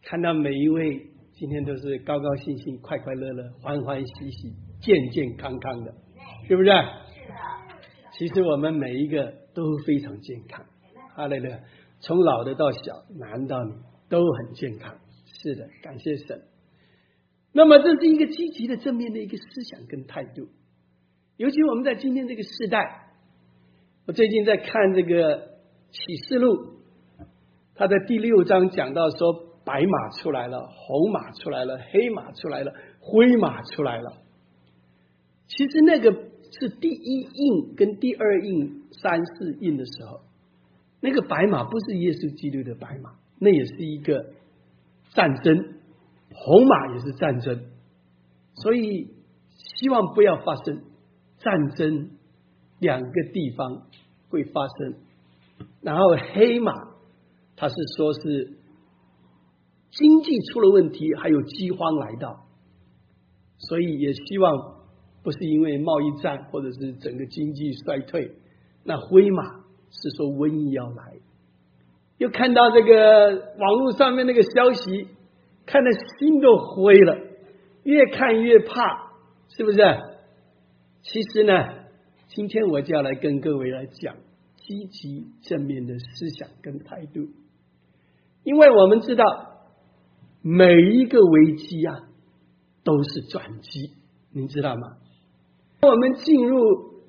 看到每一位今天都是高高兴兴、快快乐乐、欢欢喜喜、健健康康的，是不是？是的。其实我们每一个都非常健康，哈利路亚，从老的到小，男到女都很健康。是的，感谢神。那么这是一个积极的正面的一个思想跟态度，尤其我们在今天这个时代，我最近在看这个启示录，他在第6章讲到说，白马出来了，红马出来了，黑马出来了，灰马出来了。其实那个是第一印跟第二印、3、4印的时候，那个白马不是耶稣基督的白马，那也是一个战争，红马也是战争，所以希望不要发生战争，两个地方会发生。然后黑马他是说是经济出了问题，还有饥荒来到，所以也希望不是因为贸易战或者是整个经济衰退。那灰马是说瘟疫要来，又看到这个网络上面那个消息，看得心都灰了，越看越怕，是不是？其实呢，今天我就要来跟各位来讲积极正面的思想跟态度，因为我们知道每一个危机啊都是转机，你知道吗？我们进入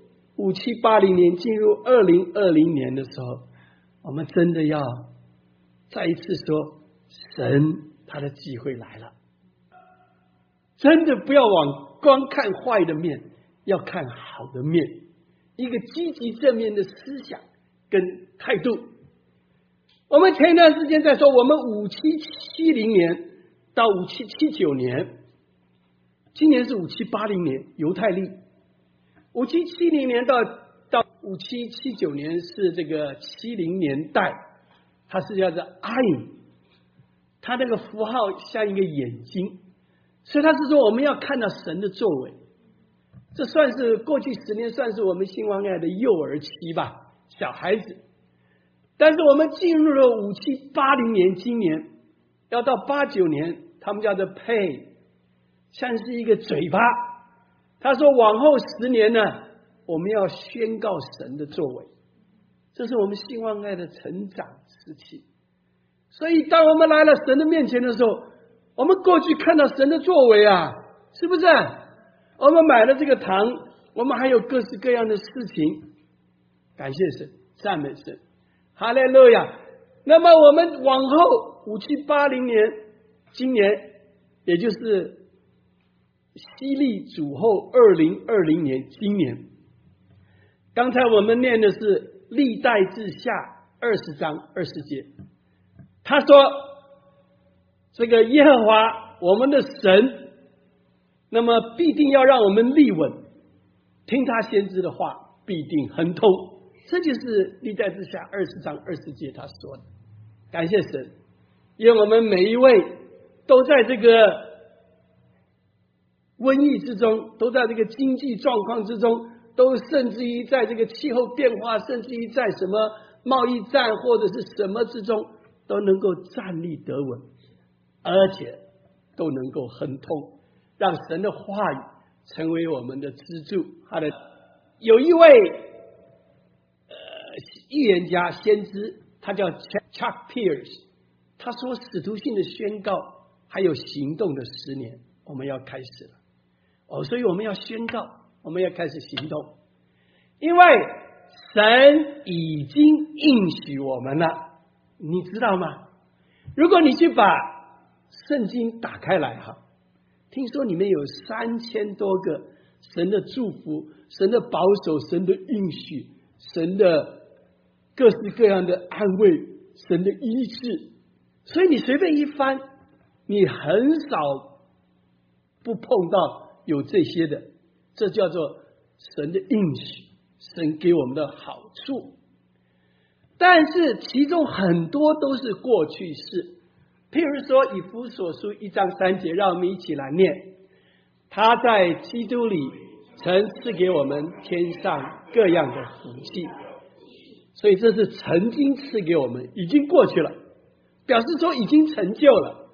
5780年，进入2020年的时候，我们真的要再一次说，神他的机会来了，真的不要光看坏的面，要看好的面，一个积极正面的思想跟态度。我们前一段时间在说，我们5770年到5779年，今年是5780年犹太历，5770年到5779年是这个70年代，它是叫做 I， 它那个符号像一个眼睛，所以它是说我们要看到神的作为。这算是过去10年算是我们新王爱的幼儿期吧，小孩子。但是我们进入了5780年，今年要到89年，他们叫做 Pay， 像是一个嘴巴。他说往后10年呢，我们要宣告神的作为，这是我们新王爱的成长时期。所以当我们来了神的面前的时候，我们过去看到神的作为啊，是不是？我们买了这个糖，我们还有各式各样的事情，感谢神，赞美神，哈利路亚。那么我们往后5780年，今年也就是西历主后2020年，今年刚才我们念的是历代志下20章20节，他说这个耶和华我们的神，那么必定要让我们立稳，听他先知的话必定亨通。这就是历代志下20章20节他说的。感谢神，因为我们每一位都在这个瘟疫之中，都在这个经济状况之中，都甚至于在这个气候变化，甚至于在什么贸易战或者是什么之中，都能够站立得稳，而且都能够亨通，让神的话语成为我们的支柱。好的，有一位预言家先知，他叫 Chuck Pierce， 他说使徒性的宣告还有行动的10年我们要开始了。所以我们要宣告，我们要开始行动，因为神已经应许我们了，你知道吗？如果你去把圣经打开来哈，听说里面有3000多个神的祝福，神的保守，神的应许，神的各式各样的安慰，神的医治。所以你随便一翻，你很少不碰到有这些的，这叫做神的应许，神给我们的好处。但是其中很多都是过去式，譬如说以弗所书1章3节，让我们一起来念，他在基督里曾赐给我们天上各样的福气。所以这是曾经赐给我们，已经过去了，表示说已经成就了。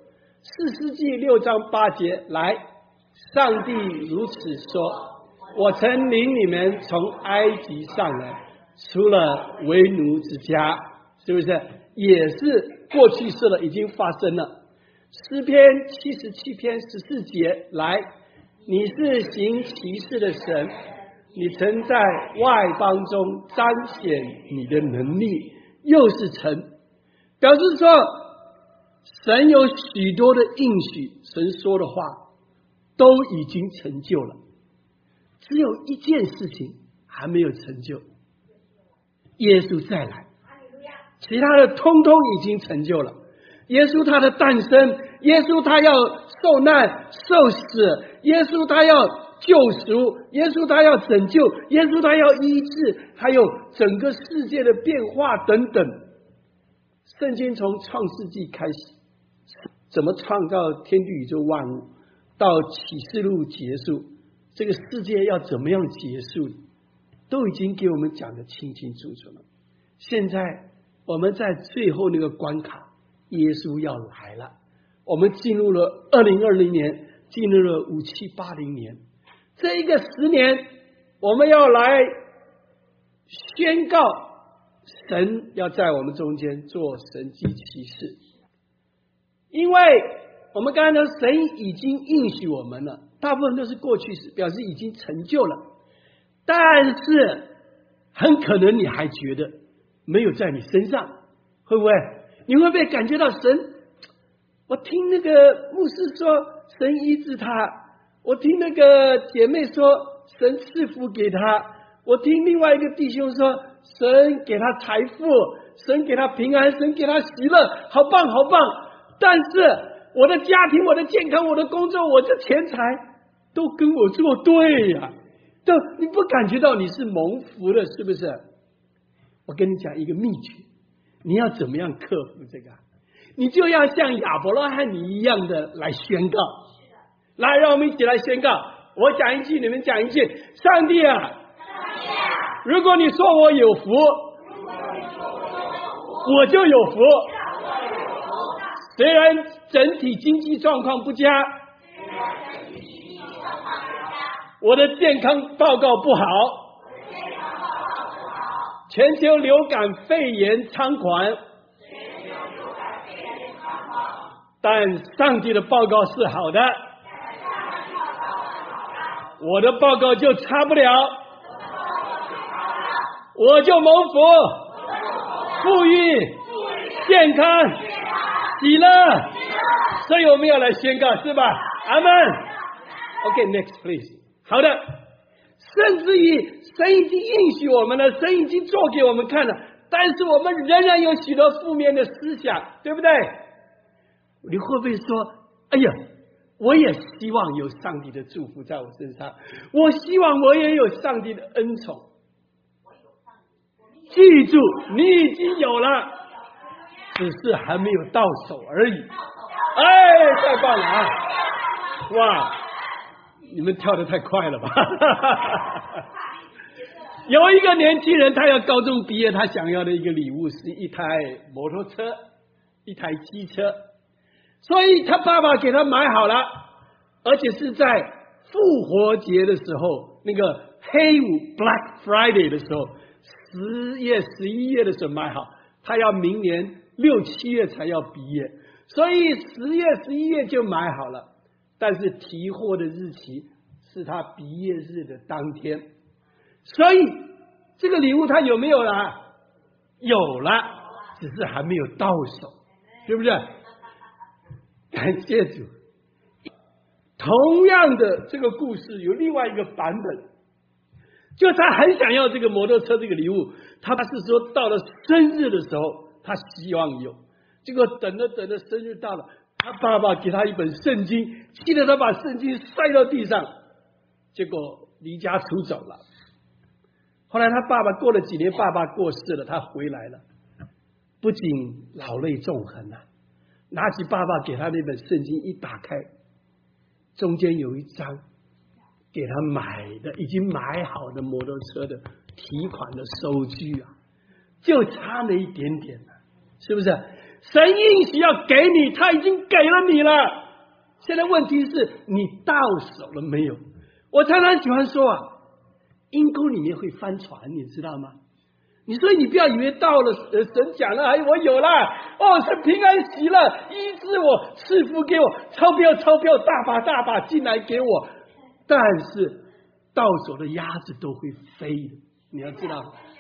士师记6章8节，来，上帝如此说：我曾领你们从埃及上来，出了为奴之家，是不是？也是过去式了，已经发生了。诗篇77篇14节，来，你是行奇事的神，你曾在外邦中彰显你的能力，又是曾，表示说神有许多的应许，神说的话都已经成就了，只有一件事情还没有成就，耶稣再来，其他的通通已经成就了。耶稣他的诞生，耶稣他要受难受死，耶稣他要救赎，耶稣他要拯救，耶稣他要医治，还有整个世界的变化等等。圣经从创世纪开始，怎么创造天地宇宙万物，到启示录结束，这个世界要怎么样结束，都已经给我们讲得清清楚楚了。现在我们在最后那个关卡，耶稣要来了，我们进入了2020年，进入了5780年，这一个10年，我们要来宣告神要在我们中间做神迹奇事。因为我们刚才说神已经应许我们了，大部分都是过去式，表示已经成就了，但是很可能你还觉得没有在你身上，会不会？你会不会感觉到神？我听那个牧师说神医治他，我听那个姐妹说神赐福给他，我听另外一个弟兄说神给他财富，神给他平安，神给他喜乐，好棒好棒。但是我的家庭，我的健康，我的工作，我的钱财都跟我作对呀，都你不感觉到你是蒙福的，是不是？我跟你讲一个秘诀，你要怎么样克服这个？你就要像亚伯拉罕你一样的来宣告。来，让我们一起来宣告。我讲一句，你们讲一句。上帝啊，如果你说我有福，我就有福。虽然整体经济状况不佳，我的健康报告不好，全球流感肺炎猖狂，但上帝的报告是好的，我的报告就差不了，我就蒙福、富裕、健康、喜乐，所以我们要来宣告，是吧？阿们。OK, next please。好的，甚至于神已经应许我们了，神已经做给我们看了，但是我们仍然有许多负面的思想，对不对？你会不会说，哎呀，我也希望有上帝的祝福在我身上，我希望我也有上帝的恩宠。记住，你已经有了，只是还没有到手而已。哎，太棒了啊！哇，你们跳得太快了吧？有一个年轻人，他要高中毕业，他想要的一个礼物是一台摩托车，一台机车，所以他爸爸给他买好了，而且是在复活节的时候，那个黑五 Black Friday 的时候，10月、11月的时候买好，他要明年6、7月才要毕业，所以10月、11月就买好了。但是提货的日期是他毕业日的当天，所以这个礼物他有没有了？有了，只是还没有到手，是不是？感谢主。同样的这个故事有另外一个版本，就他很想要这个摩托车这个礼物，他是说到了生日的时候他希望有，结果等着生日到了，他爸爸给他一本圣经，气得他把圣经摔到地上，结果离家出走了。后来他爸爸过了几年，爸爸过世了，他回来了，不仅老泪纵横啊，拿起爸爸给他那本圣经一打开，中间有一张给他买的已经买好的摩托车的提款的收据啊，就差那一点点了，是不是？ 神应许要给你，他已经给了你了。现在问题是你到手了没有？我常常喜欢说啊，阴沟里面会翻船，你知道吗？你说你不要以为到了神讲了，哎，我有了，哦，是平安喜乐，医治我，赐福给我，钞票大把大把进来给我，但是到手的鸭子都会飞的，你要知道。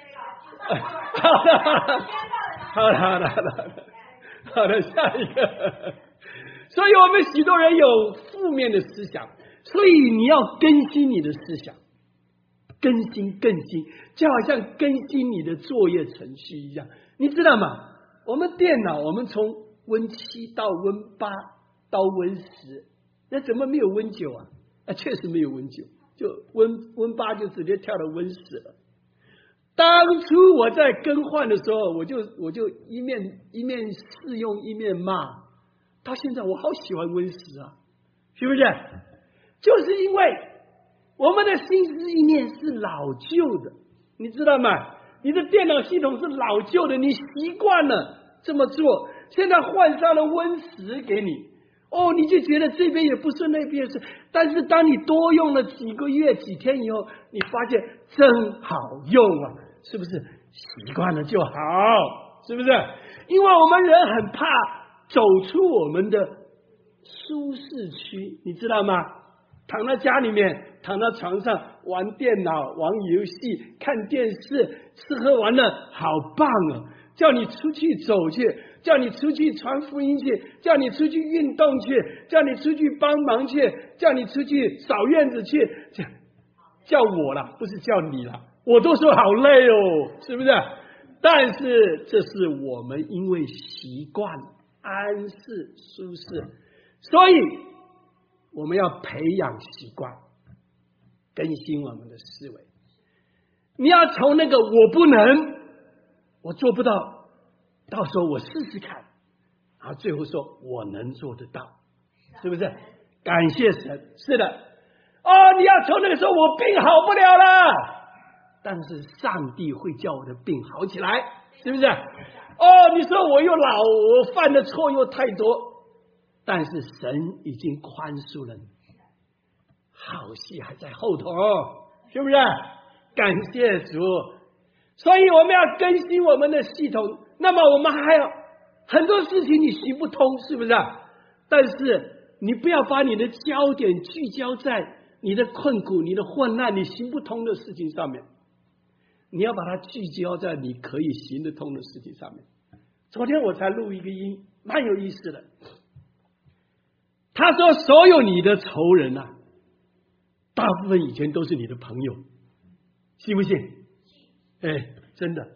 好的，下一个。所以我们许多人有负面的思想，所以你要更新你的思想，更新，就好像更新你的作业程序一样，你知道吗？我们电脑，我们从Win7到Win8到Win10，那怎么没有Win9啊？确实没有Win9，就Win8就直接跳到Win10了。当初我在更换的时候，我就一面试用一面骂，到现在我好喜欢Win10啊，是不是？就是因为我们的心思意念是老旧的，你知道吗？你的电脑系统是老旧的，你习惯了这么做，现在换上了Win10给你，哦，你就觉得这边也不是那边也是，但是当你多用了几个月几天以后，你发现真好用啊，是不是？习惯了就好，是不是？因为我们人很怕走出我们的舒适区，你知道吗？躺在家里面，躺在床上玩电脑、玩游戏、看电视，吃喝玩乐，好棒啊！叫你出去走去，叫你出去传福音去，叫你出去运动去，叫你出去帮忙去，叫你出去扫院子去，叫我啦，不是叫你啦，我都说好累哦，是不是？但是这是我们因为习惯安适舒适，所以我们要培养习惯，更新我们的思维。你要从那个我不能，我做不到，到时候我试试看，然后最后说我能做得到，是不是？感谢神，是的。哦，你要从那个时候我病好不了了，但是上帝会叫我的病好起来，是不是？哦，你说我又老，我犯的错又太多，但是神已经宽恕了你，好戏还在后头，是不是？感谢主。所以我们要更新我们的系统，那么我们还有很多事情你行不通，是不是？但是你不要把你的焦点聚焦在你的困苦、你的混乱、你行不通的事情上面，你要把它聚焦在你可以行得通的事情上面。昨天我才录一个音，蛮有意思的。他说所有你的仇人啊，大部分以前都是你的朋友，信不信？真的。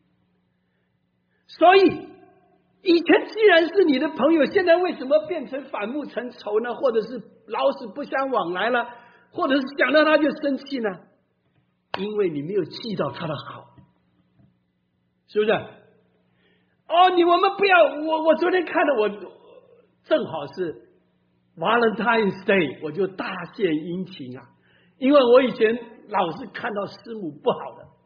所以以前既然是你的朋友，现在为什么变成反目成仇呢？或者是老死不相往来了，或者是想到他就生气呢？因为你没有记到他的好，是不是？我们不要，我昨天看了，我正好是 Valentine's Day， 我就大献殷勤啊，因为我以前老是看到师母不好的，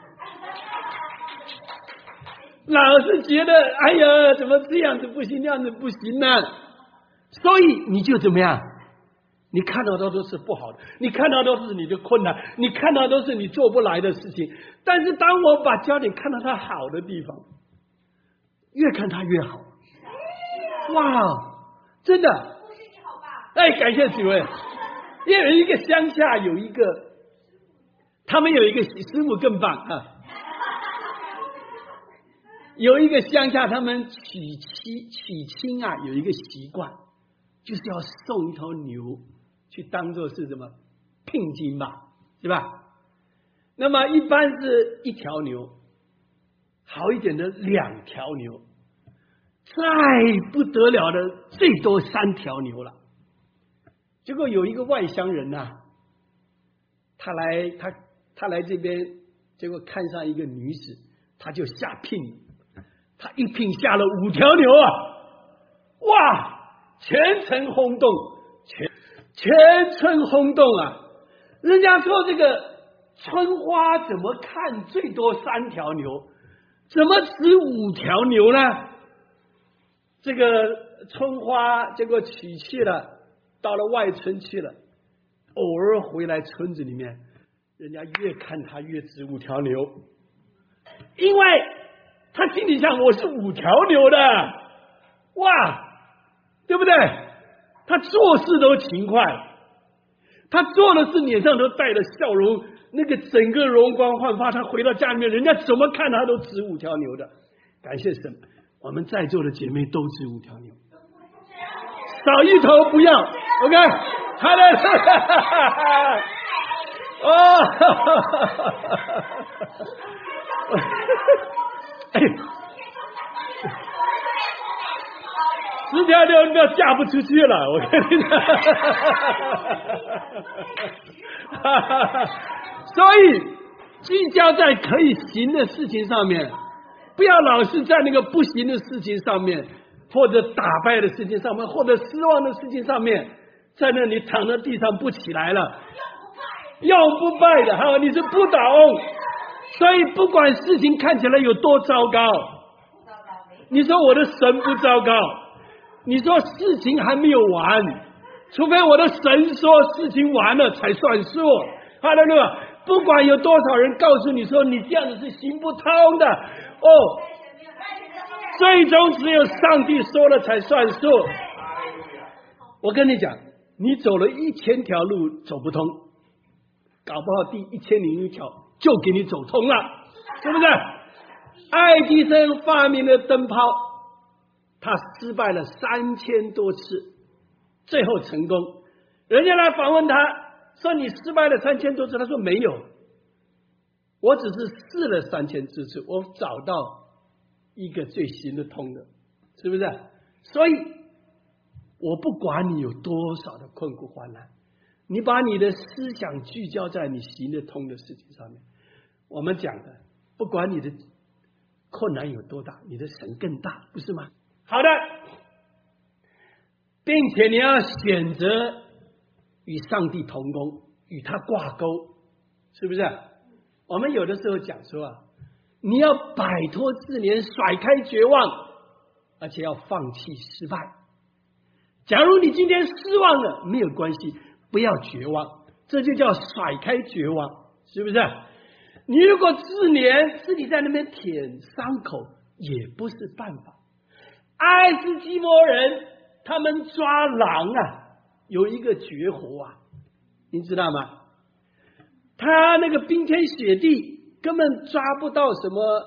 老是觉得哎呀，怎么这样子不行，那样子不行呢？所以你就怎么样？你看到的都是不好的，你看到的都是你的困难，你看到的都是你做不来的事情。但是当我把焦点看到他好的地方，越看他越好。哇，真的！感谢几位。因为有一个乡下有一个，他们有一个师母更棒啊。有一个乡下，他们娶亲啊，有一个习惯，就是要送一头牛去当做是什么聘金吧，是吧？那么一般是一条牛，好一点的2条牛，再不得了的最多3条牛了。结果有一个外乡人啊，他来这边，结果看上一个女子，他就下聘，他一聘下了5条牛啊！哇，全城轰动，全村轰动啊！人家说这个春花怎么看最多3条牛，怎么只5条牛呢？ 这个春花结果娶去了，到了外村去了，偶尔回来村子里面，人家越看他越值5条牛，因为他心里想我是5条牛的，哇，对不对？他做事都勤快，他做的事脸上都带着笑容，那个整个容光焕发，他回到家里面，人家怎么看他都值5条牛的。感谢神，我们在座的姐妹都值5条牛，少一头不要 ，OK， 好的，哦，哎，10条牛要嫁不出去了，我跟你讲，所以聚焦在可以行的事情上面，不要老是在那个不行的事情上面，或者打败的事情上面，或者失望的事情上面，在那里躺在地上不起来了，要不败的哈，你是不倒。所以不管事情看起来有多糟糕，你说我的神不糟糕，你说事情还没有完，除非我的神说事情完了才算数。哈利路亚！不管有多少人告诉你说你这样子是行不通的，哦，最终只有上帝说了才算数。我跟你讲，你走了1000条路走不通，搞不好第1001条就给你走通了，是不是？爱迪生发明了灯泡，他失败了3000多次，最后成功。人家来访问他说你失败了3000多次，他说没有，我只是试了3000多次，我找到一个最行得通的，是不是？所以我不管你有多少的困苦患难，你把你的思想聚焦在你行得通的事情上面。我们讲的，不管你的困难有多大，你的神更大，不是吗？好的，并且你要选择与上帝同工，与他挂钩，是不是？我们有的时候讲说啊，你要摆脱自怜，甩开绝望，而且要放弃失败。假如你今天失望了，没有关系，不要绝望，这就叫甩开绝望，是不是？你如果自怜，自己在那边舔伤口，也不是办法。爱斯基摩人他们抓狼啊，有一个绝活啊，你知道吗？他那个冰天雪地，根本抓不到什么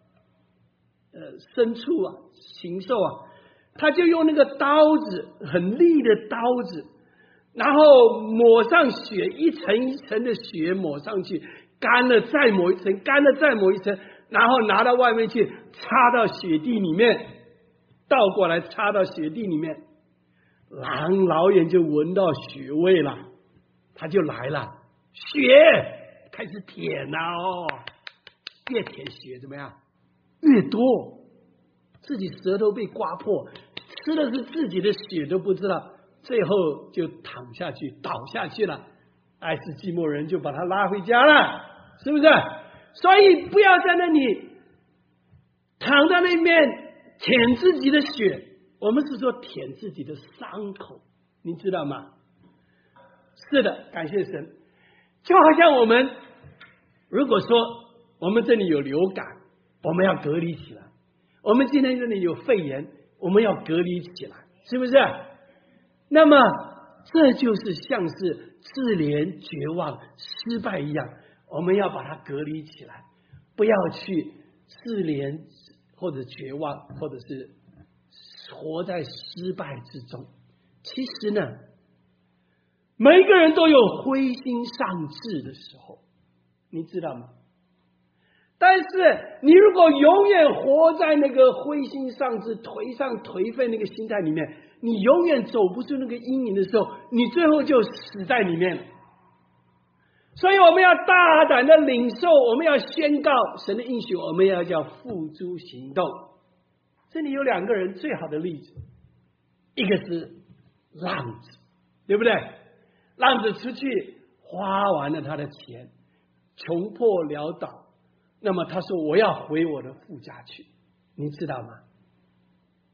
牲畜啊、禽兽啊，他就用那个刀子，很利的刀子，然后抹上血，一层一层的血抹上去，干了再抹一层，干了再抹一层，然后拿到外面去，插到雪地里面，倒过来插到雪地里面，狼老远就闻到血味了，他就来了，血开始舔了哦，越舔血怎么样？越多，自己舌头被刮破，吃的是自己的血都不知道，最后就躺下去倒下去了。爱斯基摩人就把他拉回家了，是不是？所以不要在那里躺在那边舔自己的血，我们是说舔自己的伤口，你知道吗？是的，感谢神。就好像我们如果说我们这里有流感，我们要隔离起来，我们今天这里有肺炎，我们要隔离起来，是不是？那么这就是像是自怜、绝望、失败一样，我们要把它隔离起来，不要去自怜或者绝望，或者是活在失败之中。其实呢，每一个人都有灰心丧志的时候，你知道吗？但是你如果永远活在那个灰心丧志、颓废那个心态里面，你永远走不出那个阴影的时候，你最后就死在里面了。所以我们要大胆的领受，我们要宣告神的应许，我们要叫付诸行动。这里有2个人最好的例子，一个是浪子，对不对？浪子出去花完了他的钱，穷破潦倒，那么他说我要回我的父家去，你知道吗？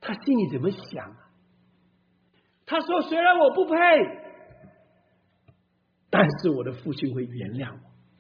他心里怎么想啊？他说：“虽然我不配，但是我的父亲会原谅我。”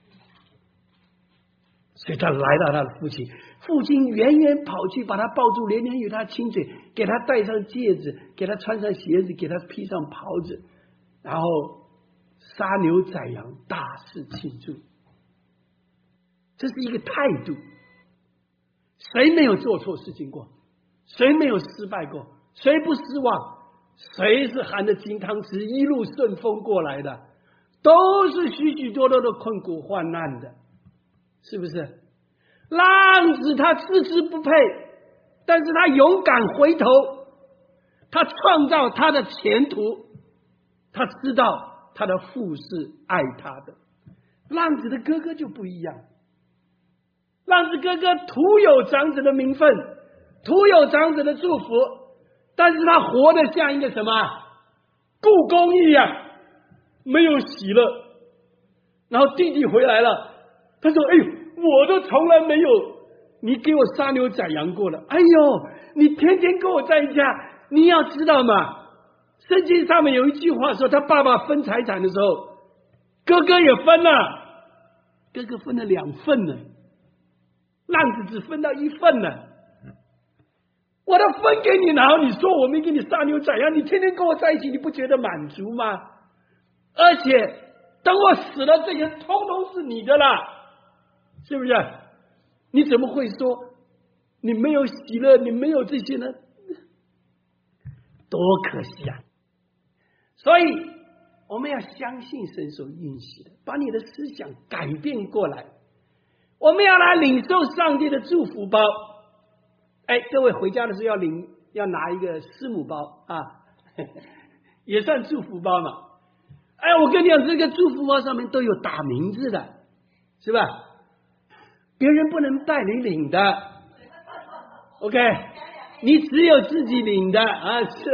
所以他来到他的父亲，父亲远远跑去把他抱住，连连与他亲嘴，给他戴上戒指，给他穿上鞋子，给他披上袍子，然后杀牛宰羊，大肆庆祝。这是一个态度。谁没有做错事情过？谁没有失败过？谁不失望？谁是含着金汤匙一路顺风过来的？都是许许多多的困苦患难的，是不是？浪子他自知不配，但是他勇敢回头，他创造他的前途，他知道他的父是爱他的。浪子的哥哥就不一样，浪子哥哥徒有长子的名分，徒有长子的祝福，但是他活得像一个什么故宫一样，没有喜乐。然后弟弟回来了，他说：“哎呦，我都从来没有你给我杀牛宰羊过了。哎呦，你天天跟我在一家，你要知道嘛，圣经上面有一句话说，他爸爸分财产的时候，哥哥也分了，哥哥分了2份呢，浪子只分到1份呢。我都分给你，然后你说我没给你杀牛宰羊，你天天跟我在一起，你不觉得满足吗？而且等我死了，这些通通是你的啦，是不是？你怎么会说你没有喜乐，你没有这些呢？多可惜啊！所以我们要相信神所允许的，把你的思想改变过来。我们要来领受上帝的祝福包。哎，各位回家的时候要拿一个师母包啊，也算祝福包嘛。哎，我跟你讲，这个祝福包上面都有打名字的，是吧？别人不能带你领的 ，OK？ 你只有自己领的啊，是。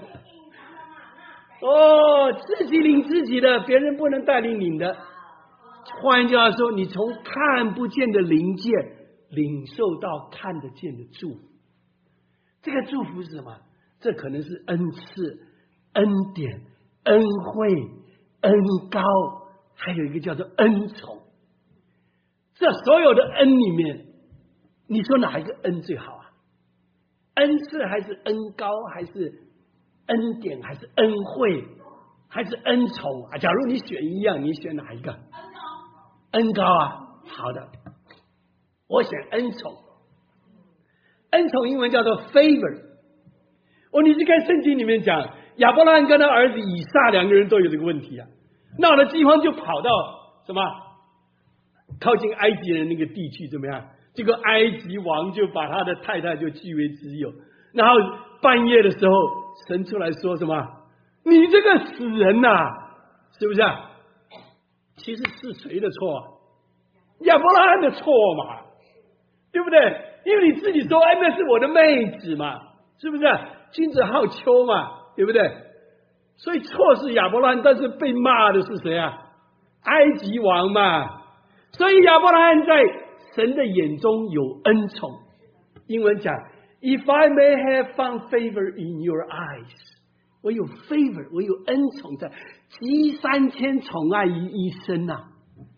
哦，自己领自己的，别人不能带你领的。换句话说，你从看不见的灵界领受到看得见的祝福。这个祝福是什么？这可能是恩赐、恩典、恩惠、恩高，还有一个叫做恩宠。这所有的恩里面，你说哪一个恩最好啊？恩赐还是恩高，还是恩典，还是恩惠，还是恩宠啊？假如你选一样，你选哪一个？恩高啊，好的，我选恩宠。恩宠英文叫做 favor。你去看圣经里面讲，亚伯拉罕跟他儿子以撒2个人都有这个问题啊，闹了饥荒就跑到什么靠近埃及人那个地区，怎么样？这个埃及王就把他的太太就据为己有，然后半夜的时候，神出来说什么？你这个死人呐，是不是啊？其实是谁的错啊？亚伯拉罕的错嘛，对不对？因为你自己说，哎，那是我的妹子嘛，是不是？君子好逑嘛，对不对？所以错是亚伯拉罕，但是被骂的是谁啊？埃及王嘛。所以亚伯拉罕在神的眼中有恩宠。英文讲 ，If I may have found favor in your eyes， 我有 favor， 我有恩宠在，集3000宠爱于一身啊。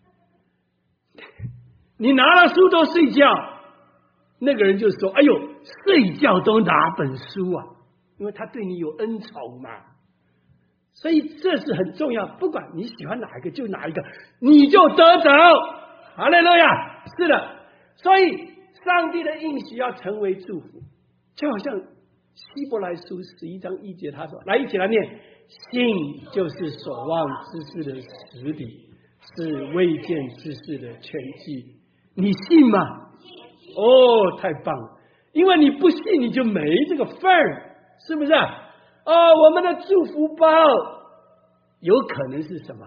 你拿了书都睡觉，那个人就说：“哎呦，睡觉都拿本书啊！”因为他对你有恩宠嘛。所以这是很重要，不管你喜欢哪一个就哪一个，你就得着。哈利路亚！是的，所以上帝的应许要成为祝福，就好像希伯来书11章1节他说：“来，一起来念，信就是所望之事的实底，是未见之事的全据。”你信吗？哦，太棒了！因为你不信，你就没这个份儿，是不是？我们的祝福包有可能是什么？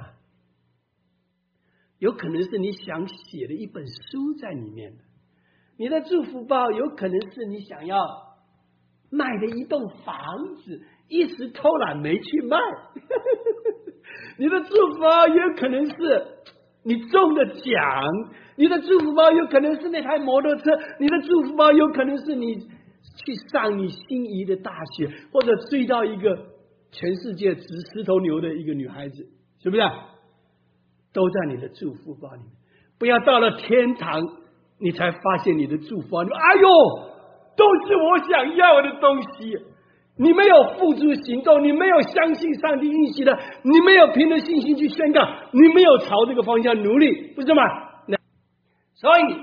有可能是你想写的一本书在里面的。你的祝福包有可能是你想要卖的一栋房子，一时偷懒没去卖。你的祝福包有可能是你中的奖，你的祝福包有可能是那台摩托车，你的祝福包有可能是你去上你心仪的大学，或者追到一个全世界值10头牛的一个女孩子，是不是？都在你的祝福包里面。不要到了天堂，你才发现你的祝福包里面，哎呦，都是我想要的东西。你没有付诸行动，你没有相信上帝应许的，你没有凭着信心去宣告，你没有朝这个方向努力，不是吗？所以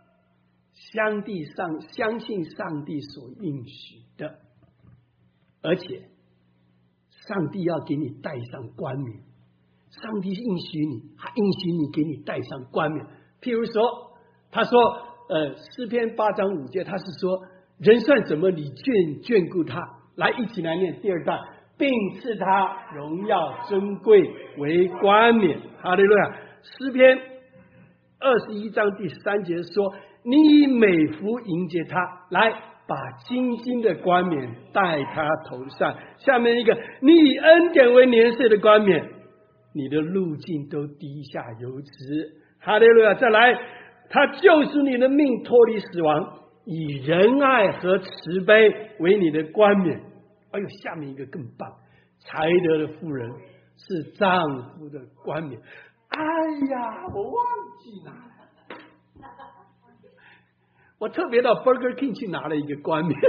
相信上帝所应许的，而且上帝要给你戴上冠冕。上帝应许你，他应许你给你戴上冠冕。譬如说，他说诗篇8章5节，他是说人算什么，你眷顾他。来，一起来念第2段，并赐他荣耀尊贵为冠冕。哈利路亚。诗篇21章第3节说，你以美福迎接他，来把金金的冠冕戴他头上。下面一个，你以恩典为年岁的冠冕，你的路径都低下有直。哈利路亚。再来，他救赎你的命脱离死亡，以仁爱和慈悲为你的冠冕。哎呦，下面一个更棒，才德的妇人是丈夫的冠冕。哎呀，我忘记拿了，我特别到 Burger King 去拿了一个冠冕，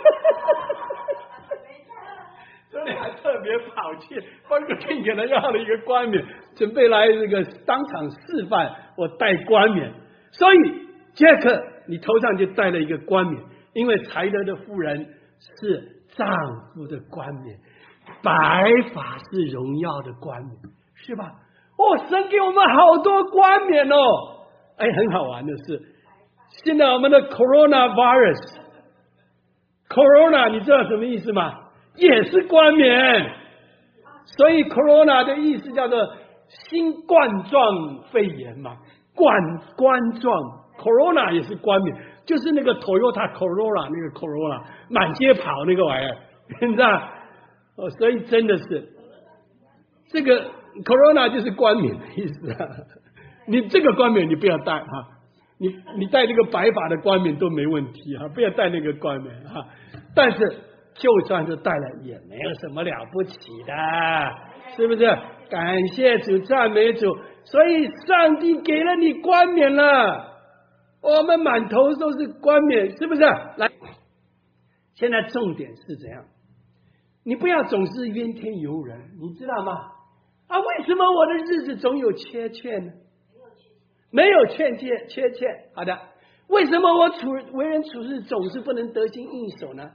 所以还特别跑去 Burger King 给他要了一个冠冕，准备来这个当场示范我戴冠冕。所以杰克，你头上就戴了一个冠冕，因为才德的妇人是丈夫的冠冕，白发是荣耀的冠冕，是吧？神给我们好多冠冕哦。哎，很好玩的是，现在我们的 Corona， 你知道什么意思吗？也是冠冕。所以 Corona 的意思叫做新冠状肺炎嘛，冠状 Corona 也是冠冕，就是那个 Toyota Corolla 那个 Corolla 满街跑那个玩意儿，你知道？所以真的是这个 Corona 就是冠冕的意思啊。你这个冠冕你不要戴哈，你戴这个白发的冠冕都没问题哈，不要戴那个冠冕哈。但是就算是戴了也没有什么了不起的，是不是？感谢主，赞美主。所以上帝给了你冠冕了，我们满头都是冠冕，是不是？来，现在重点是怎样？你不要总是怨天尤人，你知道吗？为什么我的日子总有缺欠呢？没有缺欠。好的，为什么我为人处事总是不能得心应手呢？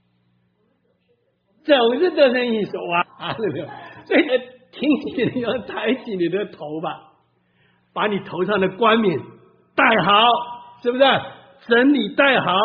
总是得心应手啊！对不对？所以挺起你要抬起你的头吧，把你头上的冠冕戴好，是不是？整理戴好。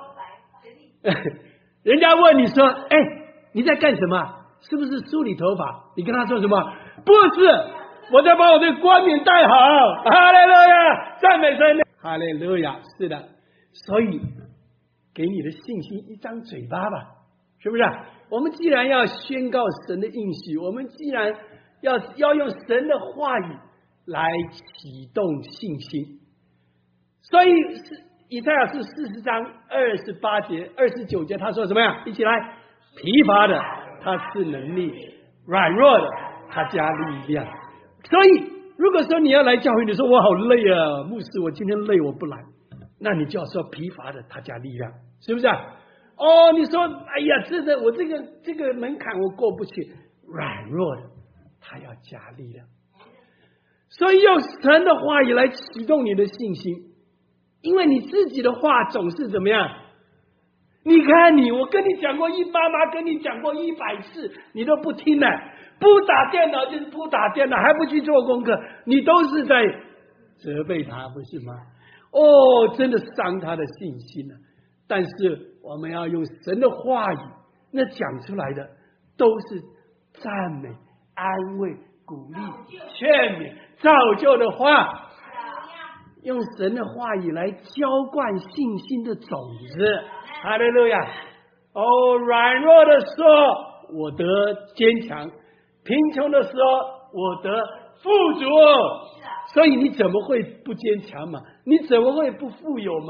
人家问你说：“哎，你在干什么？是不是梳理头发？”你跟他说什么？不是，我在把我的冠冕戴好。哈利路亚，赞美神！哈利路亚，是的。所以给你的信心一张嘴巴吧，是不是？我们既然要宣告神的应许，我们既然要用神的话语来启动信心，所以以赛亚是40章28节、29节，他说什么呀？一起来，疲乏的他是能力，软弱的他加力量。所以如果说你要来教会，你说我好累啊，牧师我今天累我不来，那你就要说疲乏的他加力量，是不是？你说哎呀，我这个门槛我过不去，软弱的他要加力量。所以用神的话语来启动你的信心，因为你自己的话总是怎么样？你看我跟你讲过妈妈跟你讲过100次，你都不听呢。不打电脑就是不打电脑，还不去做功课，你都是在责备他，不是吗？真的伤他的信心了。但是我们要用神的话语，那讲出来的都是赞美、安慰、鼓励、劝勉、造就的话，用神的话语来浇灌信心的种子。哈利路亚！软弱的时候我得坚强，贫穷的时候我得富足。所以你怎么会不坚强嘛？你怎么会不富有嘛？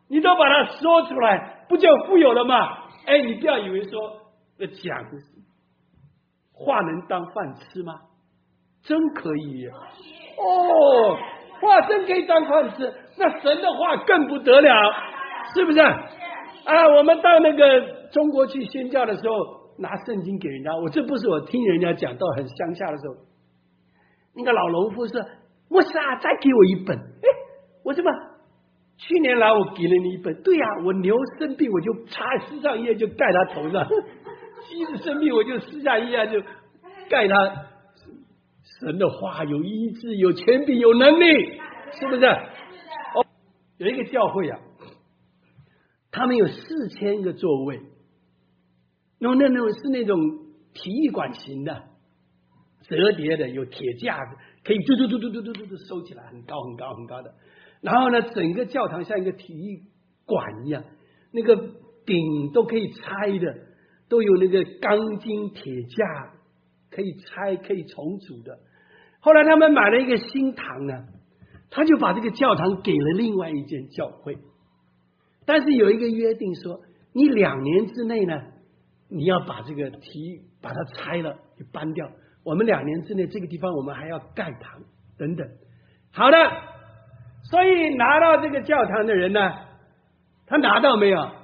你都把它说出来，不就富有了吗？哎，你不要以为说讲话能当饭吃吗？真可以哦，话真可以当饭吃，那神的话更不得了，是不是？啊，我们到那个中国去宣教的时候，拿圣经给人家，这不是我听人家讲，到很乡下的时候，那个老农夫说：“我是啊，再给我一本。”哎，我怎么？去年来我给了你一本，对呀，我牛生病我就擦撕上一页就盖他头上，妻子生病我就撕下一页就盖他。神的话有医治，有权柄，有能力，是不是？哦，有一个教会啊，他们有4000个座位，那是那种体育馆型的，折叠的，有铁架子，可以嘟收起来，很高很高很高的。然后呢，整个教堂像一个体育馆一样，那个顶都可以拆的，都有那个钢筋铁架，可以拆可以重组的。后来他们买了一个新堂呢，他就把这个教堂给了另外一间教会，但是有一个约定说，你2年之内呢，你要把这个把它拆了，就搬掉。我们2年之内这个地方我们还要盖堂等等。好的。所以拿到这个教堂的人呢，他拿到没有？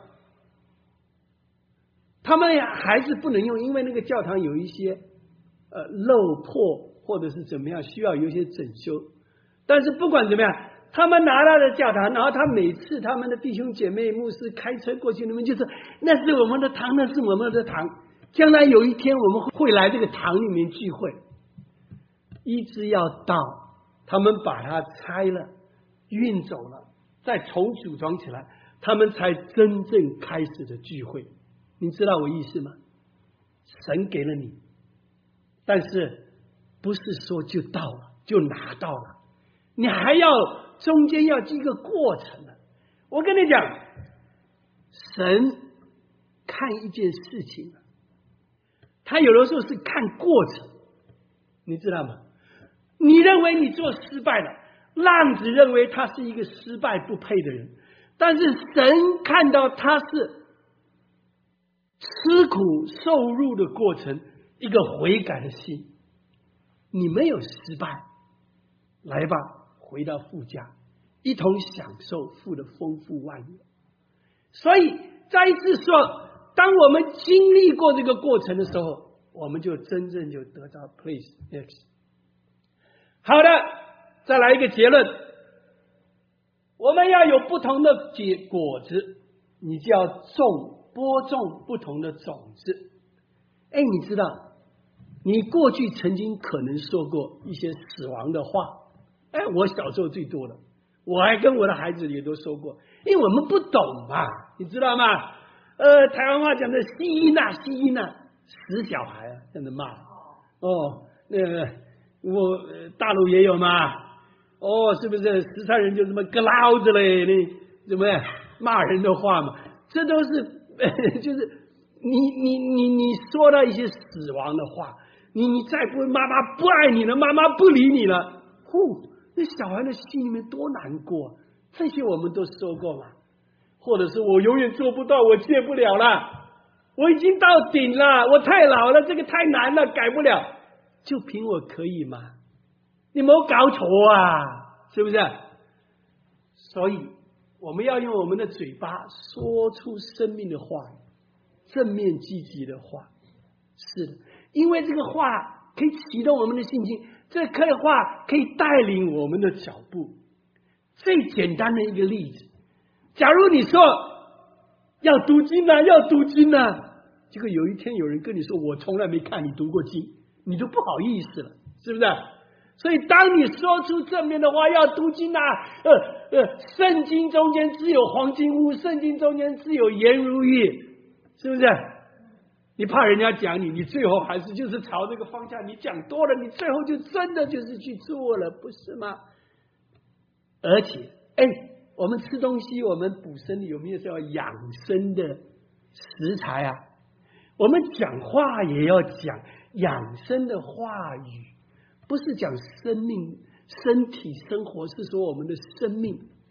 他们还是不能用，因为那个教堂有一些漏破或者是怎么样，需要有一些整修。但是不管怎么样，他们拿到的教堂，然后他每次他们的弟兄姐妹牧师开车过去，你们就说那是我们的堂，那是我们的堂。将来有一天我们会来这个堂里面聚会，一直要到他们把它拆了。运走了，再重组装起来，他们才真正开始的聚会。你知道我意思吗？神给了你，但是不是说就到了就拿到了，你还要中间要经过过程的。我跟你讲，神看一件事情，他有的时候是看过程，你知道吗？你认为你做失败了，浪子认为他是一个失败不配的人，但是神看到他是吃苦受辱的过程，一个悔改的心。你没有失败，来吧，回到父家，一同享受父的丰富万有。所以再一次说，当我们经历过这个过程的时候，我们就真正就得到 place next。 好的，再来一个结论，我们要有不同的果子，你就要播种不同的种子。哎，你知道你过去曾经可能说过一些死亡的话，哎，我小时候最多了，我还跟我的孩子也都说过，因为我们不懂嘛，你知道吗？台湾话讲的吸音啊，死小孩啊，这样的骂。哦，那个我大陆也有嘛，哦，是不是13人就什么个老子嘞，你怎么骂人的话嘛？这都是就是你说到一些死亡的话，你再不妈妈不爱你了，妈妈不理你了，那小孩的心里面多难过，这些我们都说过嘛。或者是我永远做不到，我戒不了了，我已经到顶了，我太老了，这个太难了，改不了，就凭我可以吗？你没有搞错啊，是不是？所以我们要用我们的嘴巴说出生命的话，正面积极的话。是的，因为这个话可以启动我们的信心，这个话可以带领我们的脚步。最简单的一个例子，假如你说要读经啊，结果有一天有人跟你说我从来没看你读过经，你就不好意思了，是不是？所以当你说出正面的话，要读经啊，圣经中间只有黄金屋，圣经中间只有颜如玉，是不是？你怕人家讲你最后还是就是朝这个方向，你讲多了，你最后就真的就是去做了，不是吗？而且我们吃东西，我们补身体有没有叫养生的食材啊？我们讲话也要讲养生的话语，不是讲生命、身体、生活，是说我们的生命。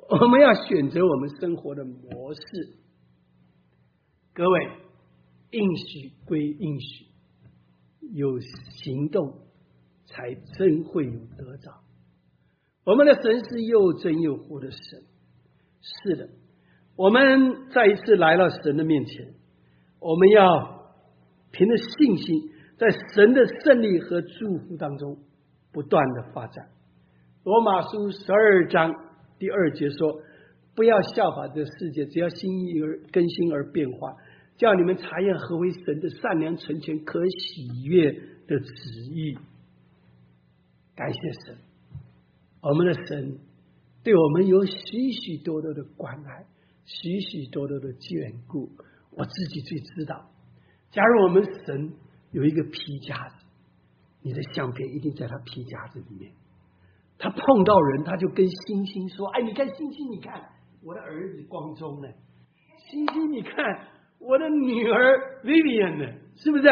我们要选择我们生活的模式。各位，应许归应许，有行动才真会有得着。我们的神是又真又活的神。是的，我们再一次来到神的面前，我们要凭着信心，在神的胜利和祝福当中不断的发展。罗马书12章第2节说，不要效法这世界，只要心意更新而变化，叫你们察验何为神的善良、纯全、可喜悦的旨意。感谢神，我们的神对我们有许许多多的关爱，许许多多的眷顾。我自己最知道，假如我们神有一个皮夹子，你的相片一定在他皮夹子里面。他碰到人，他就跟星星说，哎，你看星星，你看我的儿子光宗呢，星星你看我的女儿 Vivian 呢，是不是？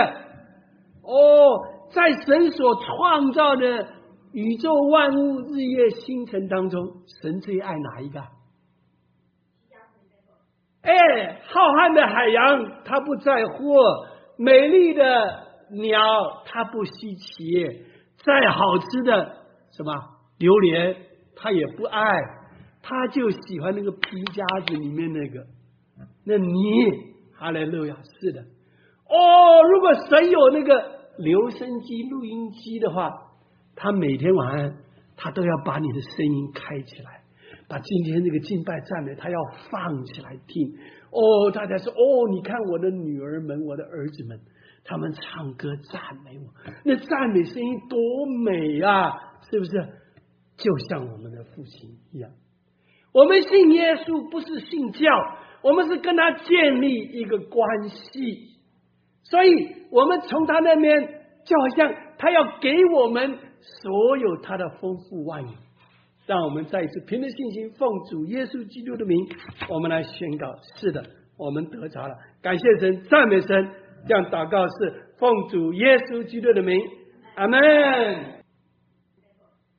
在神所创造的宇宙万物日夜星辰当中，神最爱哪一个？浩瀚的海洋他不在乎，美丽的鸟他不稀奇，再好吃的什么榴莲他也不爱，他就喜欢那个皮夹子里面那个。那你哈利路亚，是的。如果神有那个留声机、录音机的话，他每天晚上他都要把你的声音开起来，把今天这个敬拜赞美他要放起来听。大家说，你看我的女儿们，我的儿子们，他们唱歌赞美我，那赞美声音多美啊，是不是？就像我们的父亲一样，我们信耶稣不是信教，我们是跟他建立一个关系，所以我们从他那边就好像他要给我们所有他的丰富万有。让我们再一次凭着信心奉主耶稣基督的名，我们来宣告，是的，我们得着了。感谢神，赞美神。这样祷告是奉主耶稣基督的名，阿们。